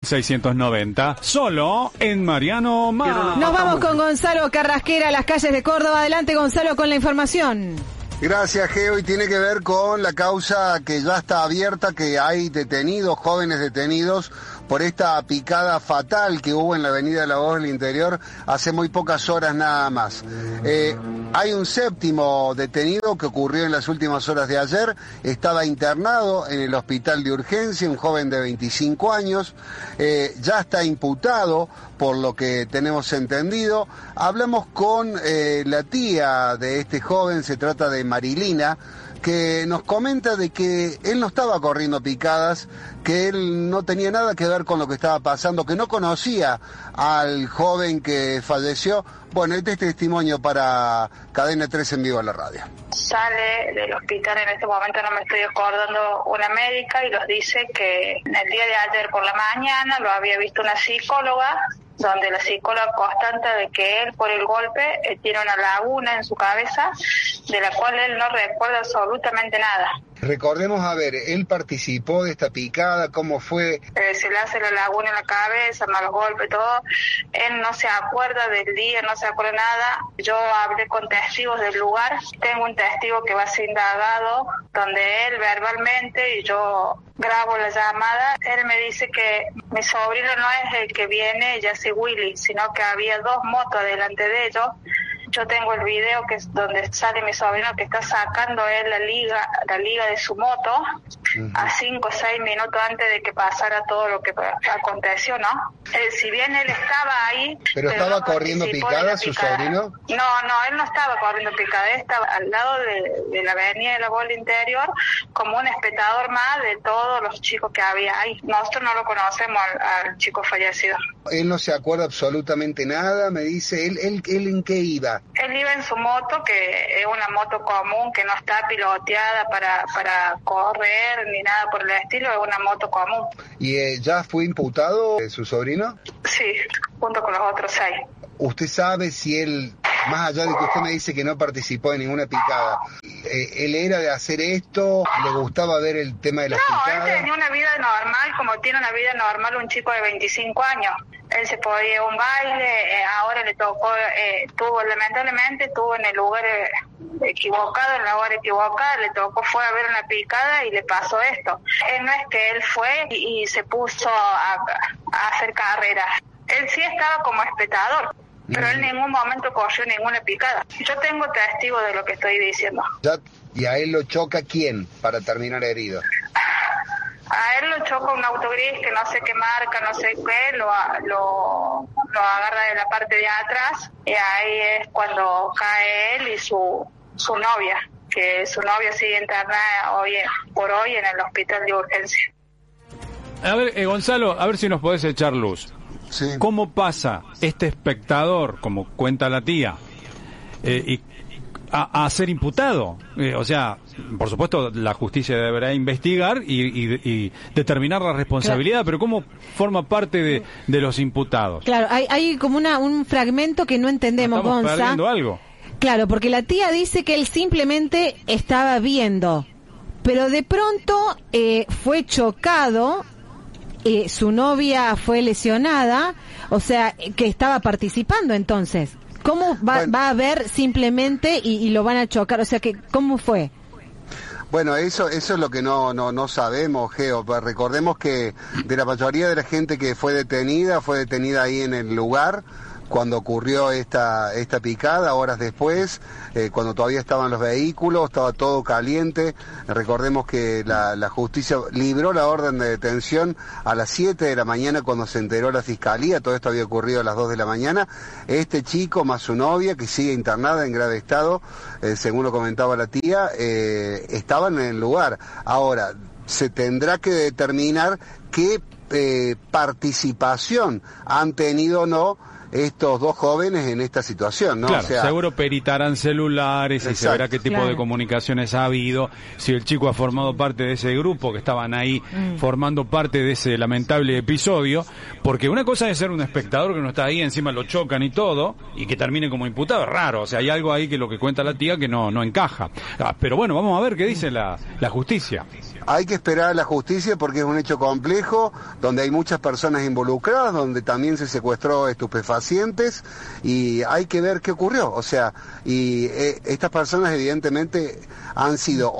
690, solo en Mariano Más. Nos vamos con Gonzalo Carrasquera a las calles de Córdoba. Adelante, Gonzalo, con la información. Gracias, Geo, y tiene que ver con la causa que ya está abierta, que hay detenidos, jóvenes detenidos, por esta picada fatal que hubo en la avenida de la Voz del Interior hace muy pocas horas nada más. Hay un séptimo detenido que ocurrió en las últimas horas de ayer, estaba internado en el hospital de urgencia, un joven de 25 años, ya está imputado por lo que tenemos entendido. Hablamos con la tía de este joven, se trata de Marilina, que nos comenta de que él no estaba corriendo picadas, que él no tenía nada que ver con lo que estaba pasando, que no conocía al joven que falleció. Bueno, este es testimonio para Cadena 3 en vivo en la radio. Sale del hospital, en este momento no me estoy acordando, una médica y nos dice que el día de ayer por la mañana lo había visto una psicóloga, donde la psicóloga constata de que él por el golpe tiene una laguna en su cabeza de la cual él no recuerda absolutamente nada. Recordemos, a ver, él participó de esta picada, ¿cómo fue? Se le hace la laguna en la cabeza, malos golpes, todo. Él no se acuerda del día, no se acuerda nada. Yo hablé con testigos del lugar. Tengo un testigo que va a ser indagado, donde él verbalmente, y yo grabo la llamada, él me dice que mi sobrino no es el que viene, ya sé Willy, sino que había dos motos delante de ellos. Yo tengo el video que es donde sale mi sobrino que está sacando él la liga de su moto a 5 o 6 minutos antes de que pasara todo lo que aconteció, ¿no? Si bien él estaba ahí... ¿Pero estaba no corriendo picada su sobrino? No, él no estaba corriendo picada, él estaba al lado de la avenida de la Voz del Interior como un espectador más de todos los chicos que había ahí. Nosotros no lo conocemos al chico fallecido. Él no se acuerda absolutamente nada, me dice. ¿Él en qué iba? Él iba en su moto, que es una moto común, que no está piloteada para correr ni nada por el estilo, es una moto común. ¿Y ya fue imputado su sobrino? Sí, junto con los otros 6. ¿Usted sabe si él, más allá de que usted me dice que no participó en ninguna picada, él era de hacer esto, le gustaba ver el tema de las picadas? No, él tenía una vida normal, como tiene una vida normal un chico de 25 años. Él se podía ir a un baile, ahora le tocó, lamentablemente estuvo en el lugar equivocado, en la hora equivocada, le tocó, fue a ver una picada y le pasó esto. Él no es que él fue y se puso a hacer carreras. Él sí estaba como espectador, pero él en ningún momento corrió ninguna picada. Yo tengo testigo de lo que estoy diciendo. ¿Y a él lo choca quién para terminar herido? A él lo choca un auto gris que no sé qué marca, no sé qué, lo agarra de la parte de atrás y ahí es cuando cae él y su novia, que su novia sigue internada por hoy en el hospital de urgencia. A ver, Gonzalo, a ver si nos podés echar luz. Sí. ¿Cómo pasa este espectador, como cuenta la tía, a ser imputado? O sea, por supuesto, la justicia deberá investigar y determinar la responsabilidad, claro. Pero ¿cómo forma parte de los imputados? Claro, hay como un fragmento que no entendemos, ¿Estamos Gonza. perdiendo algo? Claro, porque la tía dice que él simplemente estaba viendo, pero de pronto fue chocado, su novia fue lesionada, o sea, que estaba participando entonces. ¿Cómo va a haber simplemente y lo van a chocar? O sea, que ¿cómo fue? Bueno, eso es lo que no sabemos, Geo. Pero recordemos que de la mayoría de la gente que fue detenida ahí en el lugar cuando ocurrió esta picada, horas después, cuando todavía estaban los vehículos, estaba todo caliente. Recordemos que la justicia libró la orden de detención a las 7 de la mañana cuando se enteró la fiscalía. Todo esto había ocurrido a las 2 de la mañana. Este chico más su novia, que sigue internada en grave estado, según lo comentaba la tía, estaban en el lugar. Ahora, se tendrá que determinar qué participación han tenido o no estos dos jóvenes en esta situación, ¿no? Claro, o sea, seguro peritarán celulares y se verá qué tipo de comunicaciones ha habido, si el chico ha formado parte de ese grupo que estaban ahí formando parte de ese lamentable episodio, porque una cosa es ser un espectador que no está ahí, encima lo chocan y todo, y que termine como imputado, es raro, o sea, hay algo ahí que lo que cuenta la tía que no encaja. Pero bueno, vamos a ver qué dice la justicia. Hay que esperar a la justicia porque es un hecho complejo, donde hay muchas personas involucradas, donde también se secuestró estupefacientes, y hay que ver qué ocurrió. O sea, y estas personas evidentemente han sido